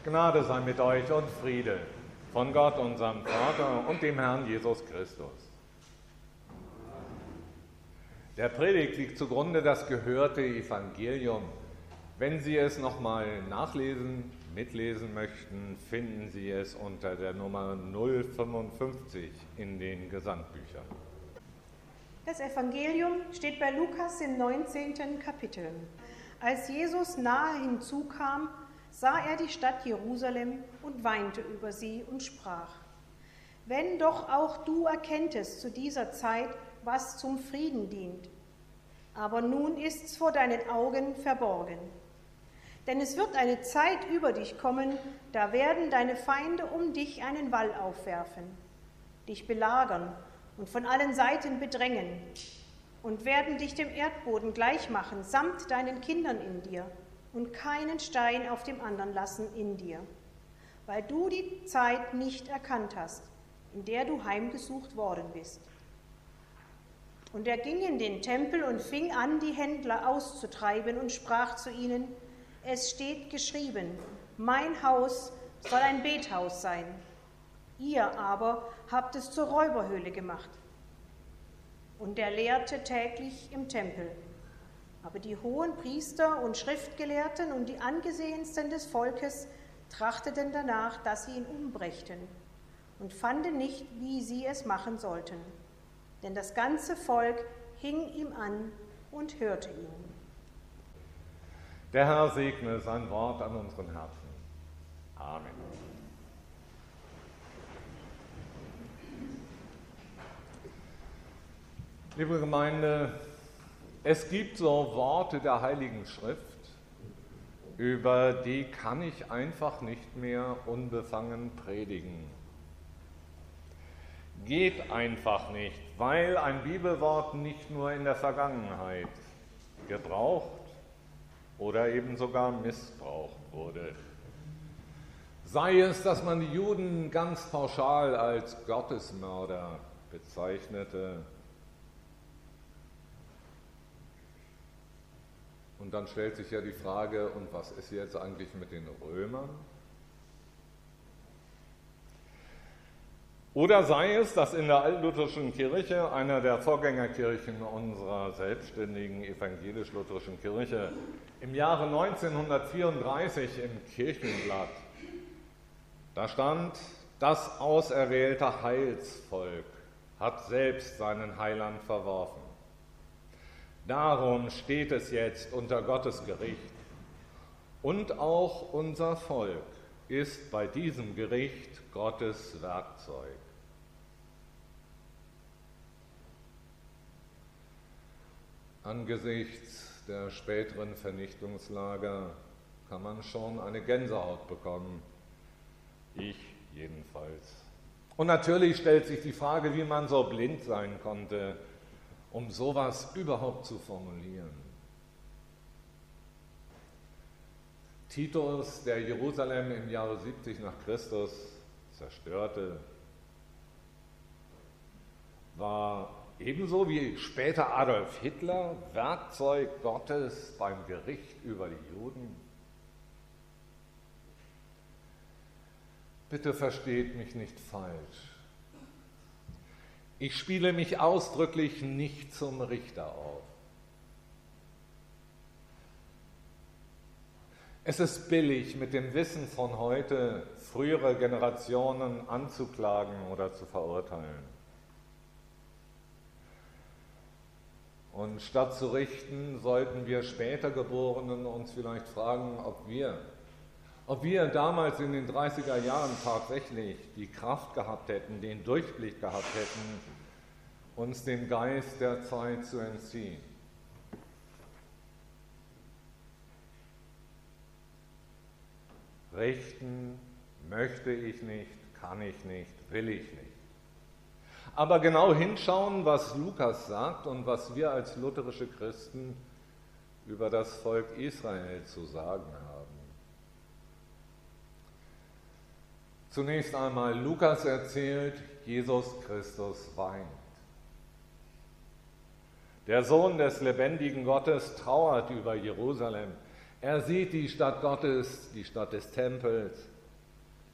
Gnade sei mit euch und Friede von Gott, unserem Vater und dem Herrn Jesus Christus. Der Predigt liegt zugrunde das gehörte Evangelium. Wenn Sie es nochmal nachlesen, mitlesen möchten, finden Sie es unter der Nummer 055 in den Gesandtbüchern. Das Evangelium steht bei Lukas im 19. Kapitel. Als Jesus nahe hinzukam, sah er die Stadt Jerusalem und weinte über sie und sprach: Wenn doch auch du erkenntest zu dieser Zeit, was zum Frieden dient. Aber nun ist's vor deinen Augen verborgen. Denn es wird eine Zeit über dich kommen, da werden deine Feinde um dich einen Wall aufwerfen, dich belagern und von allen Seiten bedrängen und werden dich dem Erdboden gleichmachen, samt deinen Kindern in dir, und keinen Stein auf dem anderen lassen in dir, weil du die Zeit nicht erkannt hast, in der du heimgesucht worden bist. Und er ging in den Tempel und fing an, die Händler auszutreiben und sprach zu ihnen: Es steht geschrieben, mein Haus soll ein Bethaus sein. Ihr aber habt es zur Räuberhöhle gemacht. Und er lehrte täglich im Tempel. Aber die hohen Priester und Schriftgelehrten und die Angesehensten des Volkes trachteten danach, dass sie ihn umbrächten, und fanden nicht, wie sie es machen sollten. Denn das ganze Volk hing ihm an und hörte ihn. Der Herr segne sein Wort an unseren Herzen. Amen. Liebe Gemeinde, es gibt so Worte der Heiligen Schrift, über die kann ich einfach nicht mehr unbefangen predigen. Geht einfach nicht, weil ein Bibelwort nicht nur in der Vergangenheit gebraucht oder eben sogar missbraucht wurde. Sei es, dass man die Juden ganz pauschal als Gottesmörder bezeichnete. Und dann stellt sich ja die Frage, und was ist jetzt eigentlich mit den Römern? Oder sei es, dass in der altlutherischen Kirche, einer der Vorgängerkirchen unserer selbstständigen evangelisch-lutherischen Kirche, im Jahre 1934 im Kirchenblatt, da stand: Das auserwählte Heilsvolk hat selbst seinen Heiland verworfen. Darum steht es jetzt unter Gottes Gericht. Und auch unser Volk ist bei diesem Gericht Gottes Werkzeug. Angesichts der späteren Vernichtungslager kann man schon eine Gänsehaut bekommen. Ich jedenfalls. Und natürlich stellt sich die Frage, wie man so blind sein konnte, um sowas überhaupt zu formulieren. Titus, der Jerusalem im Jahre 70 nach Christus zerstörte, war ebenso wie später Adolf Hitler Werkzeug Gottes beim Gericht über die Juden. Bitte versteht mich nicht falsch. Ich spiele mich ausdrücklich nicht zum Richter auf. Es ist billig, mit dem Wissen von heute frühere Generationen anzuklagen oder zu verurteilen. Und statt zu richten, sollten wir später Geborenen uns vielleicht fragen, ob wir damals in den 30er Jahren tatsächlich die Kraft gehabt hätten, den Durchblick gehabt hätten, uns dem Geist der Zeit zu entziehen. Richten möchte ich nicht, kann ich nicht, will ich nicht. Aber genau hinschauen, was Lukas sagt und was wir als lutherische Christen über das Volk Israel zu sagen haben. Zunächst einmal, Lukas erzählt, Jesus Christus weint. Der Sohn des lebendigen Gottes trauert über Jerusalem. Er sieht die Stadt Gottes, die Stadt des Tempels,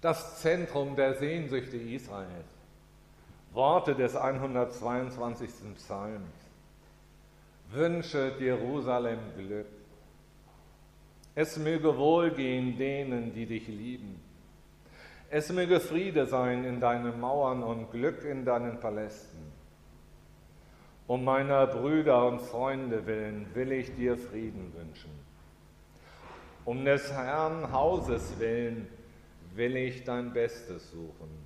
das Zentrum der Sehnsüchte Israels. Worte des 122. Psalms. Wünsche Jerusalem Glück. Es möge wohlgehen denen, die dich lieben. Es möge Friede sein in deinen Mauern und Glück in deinen Palästen. Um meiner Brüder und Freunde willen will ich dir Frieden wünschen. Um des Herrn Hauses willen will ich dein Bestes suchen.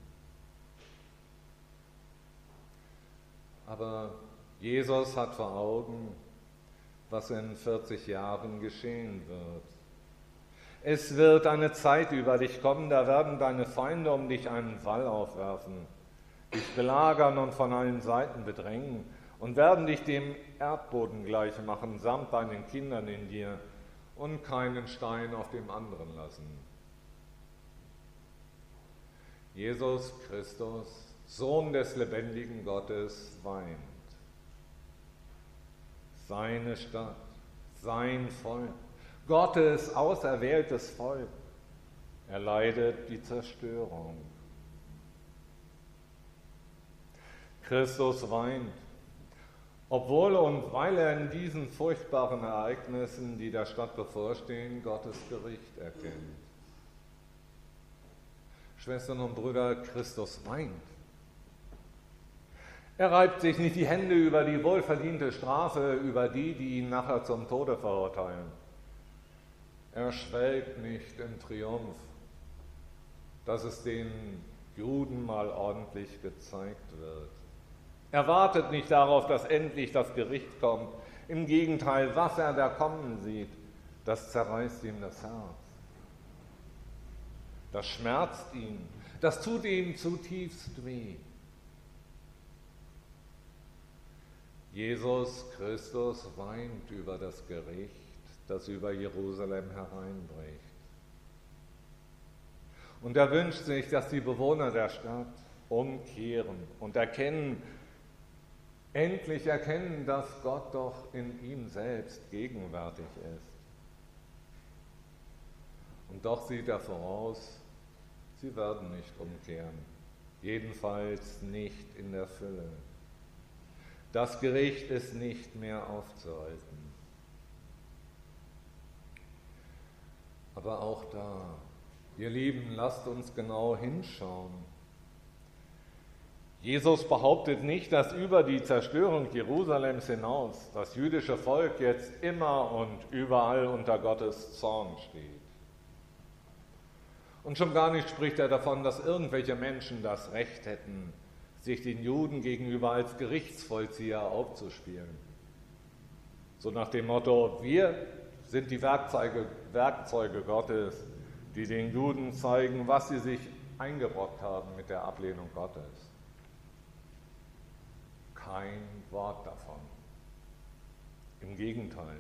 Aber Jesus hat vor Augen, was in 40 Jahren geschehen wird. Es wird eine Zeit über dich kommen, da werden deine Feinde um dich einen Wall aufwerfen, dich belagern und von allen Seiten bedrängen und werden dich dem Erdboden gleich machen, samt deinen Kindern in dir und keinen Stein auf dem anderen lassen. Jesus Christus, Sohn des lebendigen Gottes, weint. Seine Stadt, sein Volk, Gottes auserwähltes Volk, erleidet die Zerstörung. Christus weint, obwohl und weil er in diesen furchtbaren Ereignissen, die der Stadt bevorstehen, Gottes Gericht erkennt. Schwestern und Brüder, Christus weint. Er reibt sich nicht die Hände über die wohlverdiente Strafe, über die ihn nachher zum Tode verurteilen. Er schwelgt nicht im Triumph, dass es den Juden mal ordentlich gezeigt wird. Er wartet nicht darauf, dass endlich das Gericht kommt. Im Gegenteil, was er da kommen sieht, das zerreißt ihm das Herz. Das schmerzt ihn, das tut ihm zutiefst weh. Jesus Christus weint über das Gericht, das über Jerusalem hereinbricht. Und er wünscht sich, dass die Bewohner der Stadt umkehren und endlich erkennen, dass Gott doch in ihm selbst gegenwärtig ist. Und doch sieht er voraus, sie werden nicht umkehren, jedenfalls nicht in der Fülle. Das Gericht ist nicht mehr aufzuhalten. Aber auch da, ihr Lieben, lasst uns genau hinschauen. Jesus behauptet nicht, dass über die Zerstörung Jerusalems hinaus das jüdische Volk jetzt immer und überall unter Gottes Zorn steht. Und schon gar nicht spricht er davon, dass irgendwelche Menschen das Recht hätten, sich den Juden gegenüber als Gerichtsvollzieher aufzuspielen. So nach dem Motto, wir sind die Werkzeuge Gottes, die den Juden zeigen, was sie sich eingebrockt haben mit der Ablehnung Gottes. Kein Wort davon. Im Gegenteil.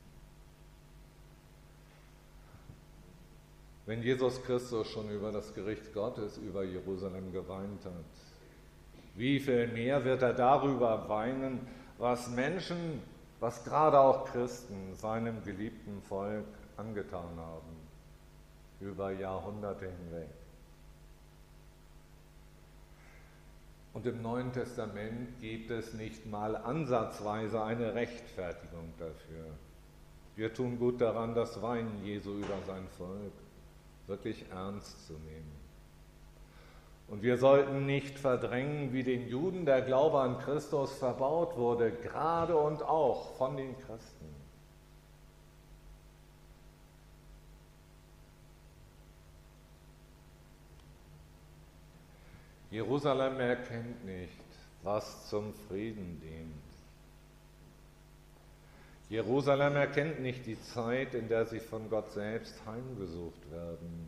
Wenn Jesus Christus schon über das Gericht Gottes über Jerusalem geweint hat, wie viel mehr wird er darüber weinen, was Menschen, was gerade auch Christen seinem geliebten Volk angetan haben, über Jahrhunderte hinweg. Und im Neuen Testament gibt es nicht mal ansatzweise eine Rechtfertigung dafür. Wir tun gut daran, das Weinen Jesu über sein Volk wirklich ernst zu nehmen. Und wir sollten nicht verdrängen, wie den Juden der Glaube an Christus verbaut wurde, gerade und auch von den Christen. Jerusalem erkennt nicht, was zum Frieden dient. Jerusalem erkennt nicht die Zeit, in der sie von Gott selbst heimgesucht werden.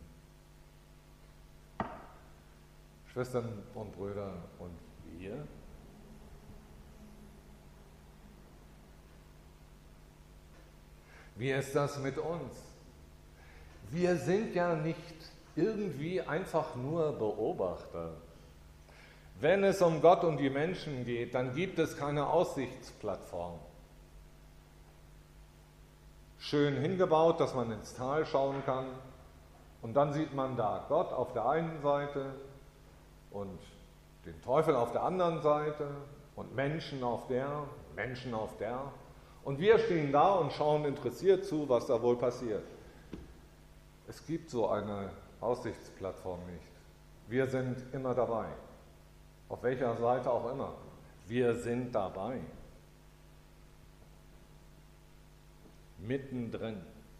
Schwestern und Brüder, und wir? Wie ist das mit uns? Wir sind ja nicht irgendwie einfach nur Beobachter. Wenn es um Gott und die Menschen geht, dann gibt es keine Aussichtsplattform. Schön hingebaut, dass man ins Tal schauen kann Und dann sieht man da Gott auf der einen Seite und den Teufel auf der anderen Seite und Menschen auf der. Und wir stehen da und schauen interessiert zu, was da wohl passiert. Es gibt so eine Aussichtsplattform nicht. Wir sind immer dabei. Auf welcher Seite auch immer. Wir sind dabei. Mittendrin.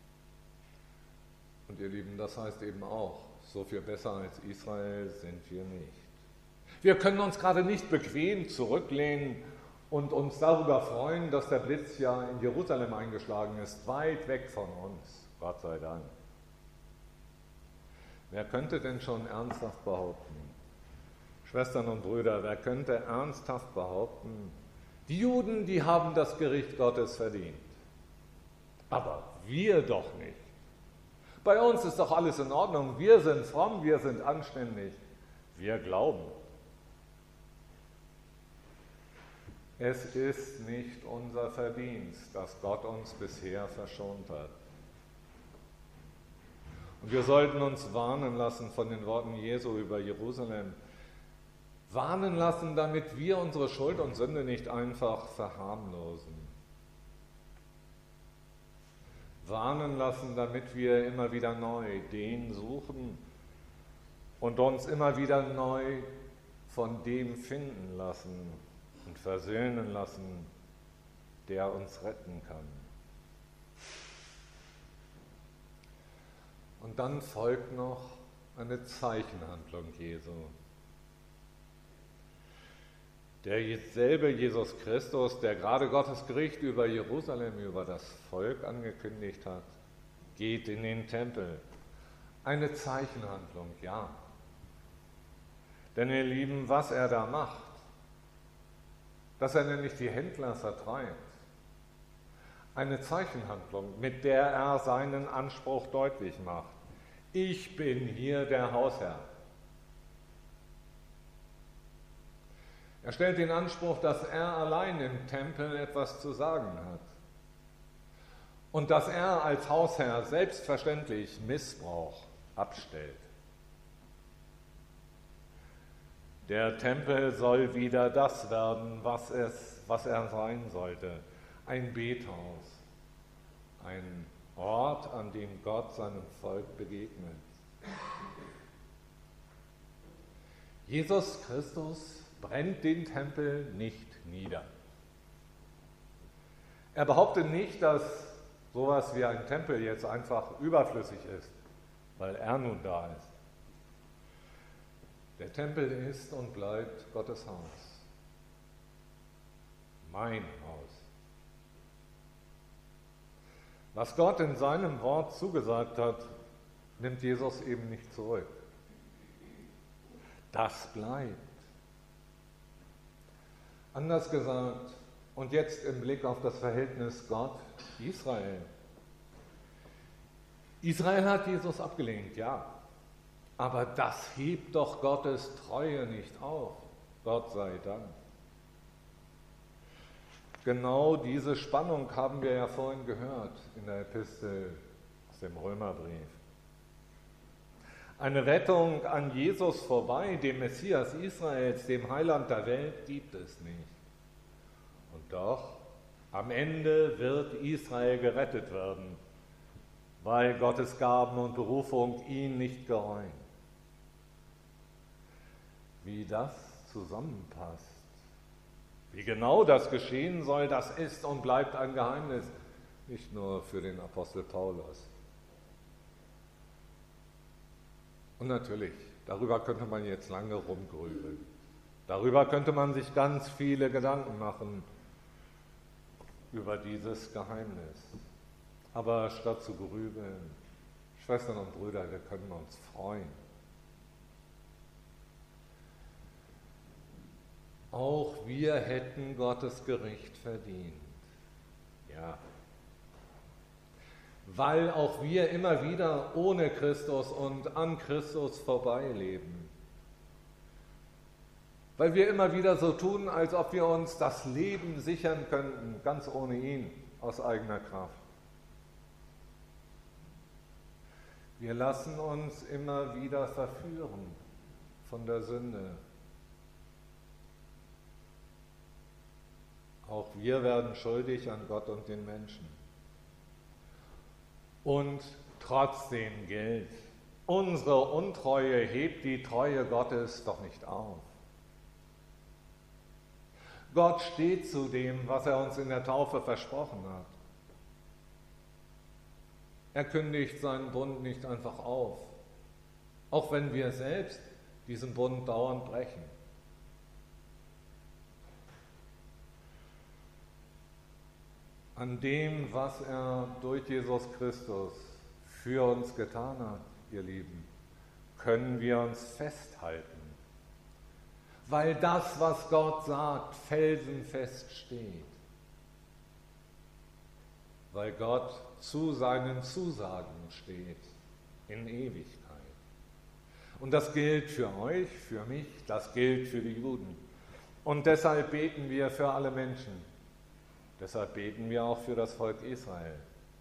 Und ihr Lieben, das heißt eben auch, so viel besser als Israel sind wir nicht. Wir können uns gerade nicht bequem zurücklehnen und uns darüber freuen, dass der Blitz ja in Jerusalem eingeschlagen ist, weit weg von uns, Gott sei Dank. Wer könnte denn schon ernsthaft behaupten, Schwestern und Brüder, wer könnte ernsthaft behaupten, die Juden, die haben das Gericht Gottes verdient, aber wir doch nicht. Bei uns ist doch alles in Ordnung, wir sind fromm, wir sind anständig, wir glauben. Es ist nicht unser Verdienst, dass Gott uns bisher verschont hat. Und wir sollten uns warnen lassen von den Worten Jesu über Jerusalem. Warnen lassen, damit wir unsere Schuld und Sünde nicht einfach verharmlosen. Warnen lassen, damit wir immer wieder neu den suchen und uns immer wieder neu von dem finden lassen und versöhnen lassen, der uns retten kann. Und dann folgt noch eine Zeichenhandlung Jesu. Derselbe Jesus Christus, der gerade Gottes Gericht über Jerusalem, über das Volk angekündigt hat, geht in den Tempel. Eine Zeichenhandlung, ja. Denn ihr Lieben, was er da macht, dass er nämlich die Händler vertreibt. Eine Zeichenhandlung, mit der er seinen Anspruch deutlich macht. Ich bin hier der Hausherr. Er stellt den Anspruch, dass er allein im Tempel etwas zu sagen hat. Und dass er als Hausherr selbstverständlich Missbrauch abstellt. Der Tempel soll wieder das werden, was er sein sollte. Ein Bethaus, ein Ort, an dem Gott seinem Volk begegnet. Jesus Christus brennt den Tempel nicht nieder. Er behauptet nicht, dass sowas wie ein Tempel jetzt einfach überflüssig ist, weil er nun da ist. Der Tempel ist und bleibt Gottes Haus. Mein Haus. Was Gott in seinem Wort zugesagt hat, nimmt Jesus eben nicht zurück. Das bleibt. Anders gesagt, und jetzt im Blick auf das Verhältnis Gott-Israel. Israel hat Jesus abgelehnt, ja. Aber das hebt doch Gottes Treue nicht auf, Gott sei Dank. Genau diese Spannung haben wir ja vorhin gehört in der Epistel aus dem Römerbrief. Eine Rettung an Jesus vorbei, dem Messias Israels, dem Heiland der Welt, gibt es nicht. Und doch, am Ende wird Israel gerettet werden, weil Gottes Gaben und Berufung ihn nicht gereuen. Wie das zusammenpasst, wie genau das geschehen soll, das ist und bleibt ein Geheimnis, nicht nur für den Apostel Paulus. Und natürlich, darüber könnte man jetzt lange rumgrübeln. Darüber könnte man sich ganz viele Gedanken machen, über dieses Geheimnis. Aber statt zu grübeln, Schwestern und Brüder, wir können uns freuen. Auch wir hätten Gottes Gericht verdient. Ja. Weil auch wir immer wieder ohne Christus und an Christus vorbeileben. Weil wir immer wieder so tun, als ob wir uns das Leben sichern könnten, ganz ohne ihn, aus eigener Kraft. Wir lassen uns immer wieder verführen von der Sünde. Auch wir werden schuldig an Gott und den Menschen. Und trotzdem gilt, unsere Untreue hebt die Treue Gottes doch nicht auf. Gott steht zu dem, was er uns in der Taufe versprochen hat. Er kündigt seinen Bund nicht einfach auf, auch wenn wir selbst diesen Bund dauernd brechen. An dem, was er durch Jesus Christus für uns getan hat, ihr Lieben, können wir uns festhalten, weil das, was Gott sagt, felsenfest steht, weil Gott zu seinen Zusagen steht in Ewigkeit. Und das gilt für euch, für mich, das gilt für die Juden. Und deshalb beten wir für alle Menschen. Deshalb beten wir auch für das Volk Israel.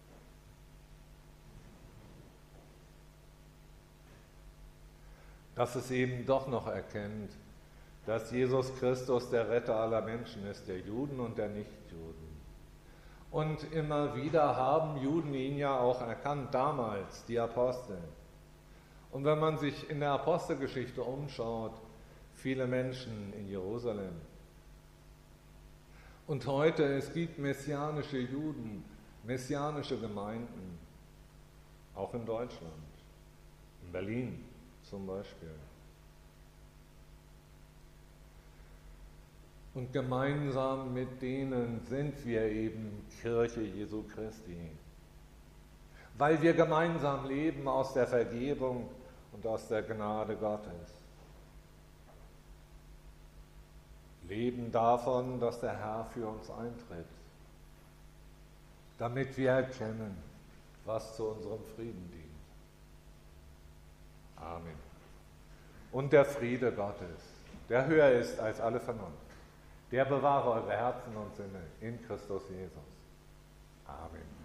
Dass es eben doch noch erkennt, dass Jesus Christus der Retter aller Menschen ist, der Juden und der Nichtjuden. Und immer wieder haben Juden ihn ja auch erkannt, damals, die Apostel. Und wenn man sich in der Apostelgeschichte umschaut, viele Menschen in Jerusalem. Und heute, es gibt messianische Juden, messianische Gemeinden, auch in Deutschland, in Berlin zum Beispiel. Und gemeinsam mit denen sind wir eben Kirche Jesu Christi, weil wir gemeinsam leben aus der Vergebung und aus der Gnade Gottes. Leben davon, dass der Herr für uns eintritt, damit wir erkennen, was zu unserem Frieden dient. Amen. Und der Friede Gottes, der höher ist als alle Vernunft, der bewahre eure Herzen und Sinne in Christus Jesus. Amen.